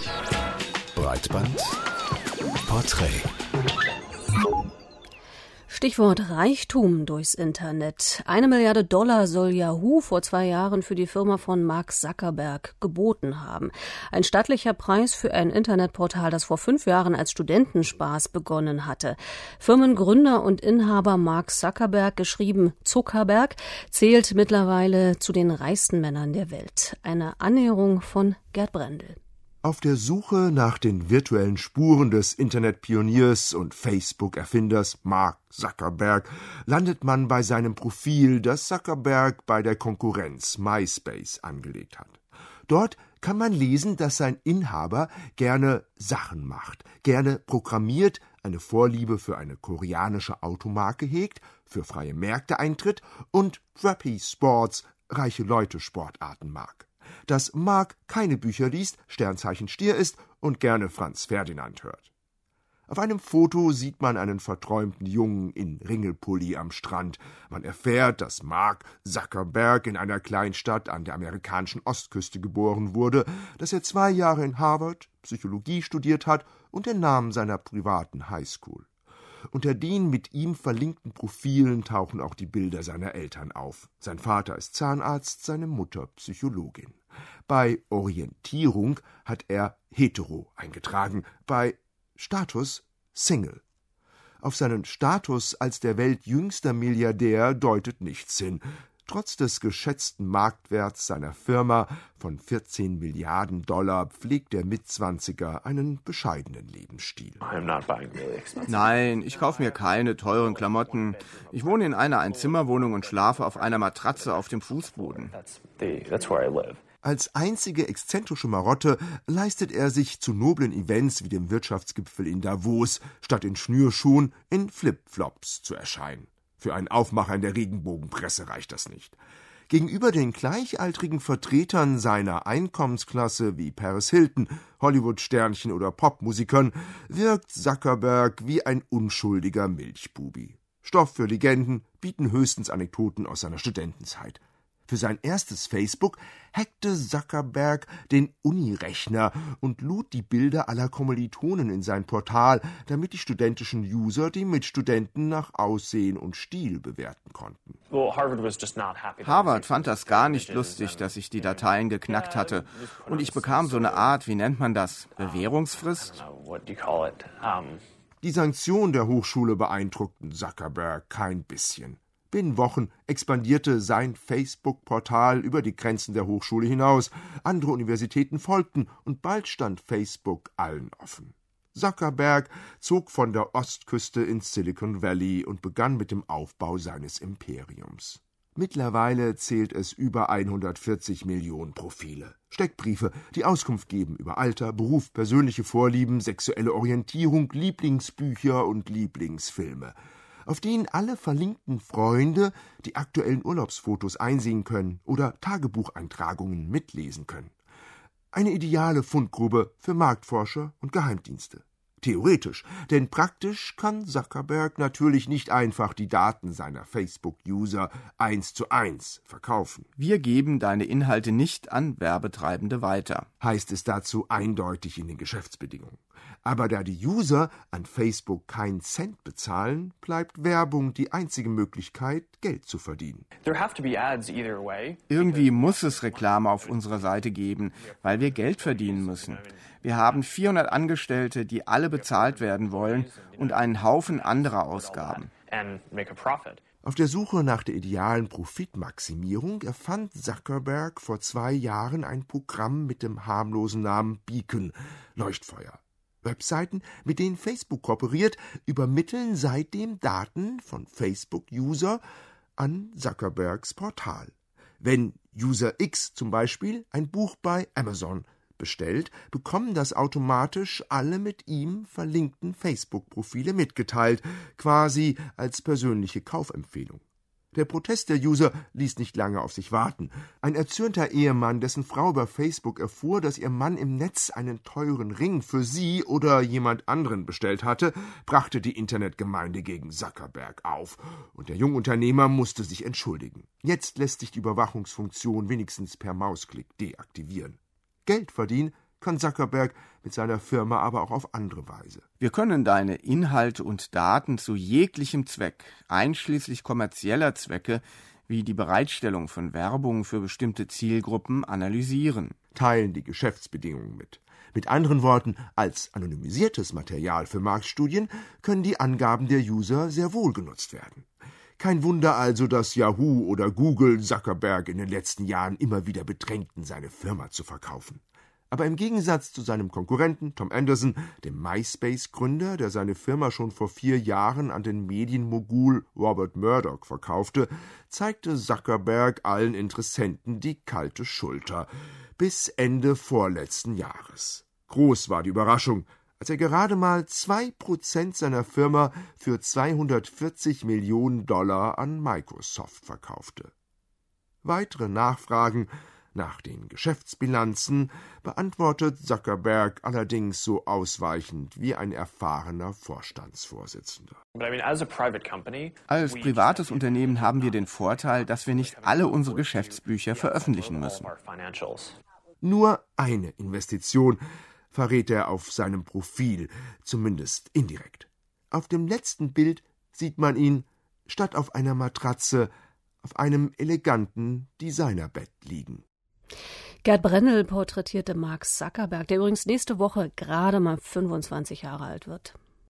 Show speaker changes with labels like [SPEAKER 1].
[SPEAKER 1] Breitband Porträt.
[SPEAKER 2] Stichwort Reichtum durchs Internet. 1 Milliarde Dollar soll Yahoo vor 2 Jahren für die Firma von Mark Zuckerberg geboten haben. Ein stattlicher Preis für ein Internetportal, das vor 5 Jahren als Studentenspaß begonnen hatte. Firmengründer und Inhaber Mark Zuckerberg, geschrieben Zuckerberg, zählt mittlerweile zu den reichsten Männern der Welt. Eine Annäherung von Gerd Brendel.
[SPEAKER 3] Auf der Suche nach den virtuellen Spuren des Internetpioniers und Facebook-Erfinders Mark Zuckerberg landet man bei seinem Profil, das Zuckerberg bei der Konkurrenz MySpace angelegt hat. Dort kann man lesen, dass sein Inhaber gerne Sachen macht, gerne programmiert, eine Vorliebe für eine koreanische Automarke hegt, für freie Märkte eintritt und Preppy Sports, reiche Leute Sportarten mag. Dass Mark keine Bücher liest, Sternzeichen Stier ist und gerne Franz Ferdinand hört. Auf einem Foto sieht man einen verträumten Jungen in Ringelpulli am Strand. Man erfährt, dass Mark Zuckerberg in einer Kleinstadt an der amerikanischen Ostküste geboren wurde, dass er 2 Jahre in Harvard Psychologie studiert hat und den Namen seiner privaten Highschool. Unter den mit ihm verlinkten Profilen tauchen auch die Bilder seiner Eltern auf. Sein Vater ist Zahnarzt, seine Mutter Psychologin. Bei Orientierung hat er hetero eingetragen, bei Status Single. Auf seinen Status als der weltjüngster Milliardär deutet nichts hin. Trotz des geschätzten Marktwerts seiner Firma von 14 Milliarden Dollar pflegt der Mitzwanziger einen bescheidenen Lebensstil.
[SPEAKER 4] Nein, ich kaufe mir keine teuren Klamotten. Ich wohne in einer Einzimmerwohnung und schlafe auf einer Matratze auf dem Fußboden.
[SPEAKER 3] Als einzige exzentrische Marotte leistet er sich zu noblen Events wie dem Wirtschaftsgipfel in Davos, statt in Schnürschuhen in Flipflops zu erscheinen. Für einen Aufmacher in der Regenbogenpresse reicht das nicht. Gegenüber den gleichaltrigen Vertretern seiner Einkommensklasse wie Paris Hilton, Hollywood-Sternchen oder Popmusikern wirkt Zuckerberg wie ein unschuldiger Milchbubi. Stoff für Legenden bieten höchstens Anekdoten aus seiner Studentenzeit. Für sein erstes Facebook hackte Zuckerberg den Unirechner und lud die Bilder aller Kommilitonen in sein Portal, damit die studentischen User die Mitstudenten nach Aussehen und Stil bewerten konnten.
[SPEAKER 4] Harvard fand das gar nicht lustig, dass ich die Dateien geknackt hatte. Und ich bekam so eine Art, wie nennt man das, Bewährungsfrist?
[SPEAKER 3] Die Sanktionen der Hochschule beeindruckten Zuckerberg kein bisschen. Binnen Wochen expandierte sein Facebook-Portal über die Grenzen der Hochschule hinaus. Andere Universitäten folgten und bald stand Facebook allen offen. Zuckerberg zog von der Ostküste ins Silicon Valley und begann mit dem Aufbau seines Imperiums. Mittlerweile zählt es über 140 Millionen Profile. Steckbriefe, die Auskunft geben über Alter, Beruf, persönliche Vorlieben, sexuelle Orientierung, Lieblingsbücher und Lieblingsfilme, auf denen alle verlinkten Freunde die aktuellen Urlaubsfotos einsehen können oder Tagebucheintragungen mitlesen können. Eine ideale Fundgrube für Marktforscher und Geheimdienste. Theoretisch, denn praktisch kann Zuckerberg natürlich nicht einfach die Daten seiner Facebook-User 1:1 verkaufen.
[SPEAKER 4] Wir geben deine Inhalte nicht an Werbetreibende weiter,
[SPEAKER 3] heißt es dazu eindeutig in den Geschäftsbedingungen. Aber da die User an Facebook keinen Cent bezahlen, bleibt Werbung die einzige Möglichkeit, Geld zu verdienen.
[SPEAKER 4] Irgendwie muss es Reklame auf unserer Seite geben, weil wir Geld verdienen müssen. Wir haben 400 Angestellte, die alle bezahlt werden wollen und einen Haufen anderer Ausgaben.
[SPEAKER 3] Auf der Suche nach der idealen Profitmaximierung erfand Zuckerberg vor 2 Jahren ein Programm mit dem harmlosen Namen Beacon, Leuchtfeuer. Webseiten, mit denen Facebook kooperiert, übermitteln seitdem Daten von Facebook-User an Zuckerbergs Portal. Wenn User X zum Beispiel ein Buch bei Amazon bestellt, bekommen das automatisch alle mit ihm verlinkten Facebook-Profile mitgeteilt, quasi als persönliche Kaufempfehlung. Der Protest der User ließ nicht lange auf sich warten. Ein erzürnter Ehemann, dessen Frau über Facebook erfuhr, dass ihr Mann im Netz einen teuren Ring für sie oder jemand anderen bestellt hatte, brachte die Internetgemeinde gegen Zuckerberg auf. Und der Jungunternehmer musste sich entschuldigen. Jetzt lässt sich die Überwachungsfunktion wenigstens per Mausklick deaktivieren. Geld verdienen kann Zuckerberg mit seiner Firma aber auch auf andere Weise.
[SPEAKER 4] Wir können deine Inhalte und Daten zu jeglichem Zweck, einschließlich kommerzieller Zwecke, wie die Bereitstellung von Werbung für bestimmte Zielgruppen, analysieren.
[SPEAKER 3] Teilen die Geschäftsbedingungen mit. Mit anderen Worten, als anonymisiertes Material für Marktstudien können die Angaben der User sehr wohl genutzt werden. Kein Wunder also, dass Yahoo oder Google Zuckerberg in den letzten Jahren immer wieder bedrängten, seine Firma zu verkaufen. Aber im Gegensatz zu seinem Konkurrenten Tom Anderson, dem MySpace-Gründer, der seine Firma schon vor 4 Jahren an den Medienmogul Robert Murdoch verkaufte, zeigte Zuckerberg allen Interessenten die kalte Schulter. Bis Ende vorletzten Jahres. Groß war die Überraschung, als er gerade mal 2% seiner Firma für $240 Millionen an Microsoft verkaufte. Weitere Nachfragen nach den Geschäftsbilanzen beantwortet Zuckerberg allerdings so ausweichend wie ein erfahrener Vorstandsvorsitzender.
[SPEAKER 4] Als privates Unternehmen haben wir den Vorteil, dass wir nicht alle unsere Geschäftsbücher veröffentlichen müssen.
[SPEAKER 3] Nur eine Investition verrät er auf seinem Profil, zumindest indirekt. Auf dem letzten Bild sieht man ihn, statt auf einer Matratze, auf einem eleganten Designerbett liegen.
[SPEAKER 2] Gerd Brendel porträtierte Mark Zuckerberg, der übrigens nächste Woche gerade mal 25 Jahre alt wird.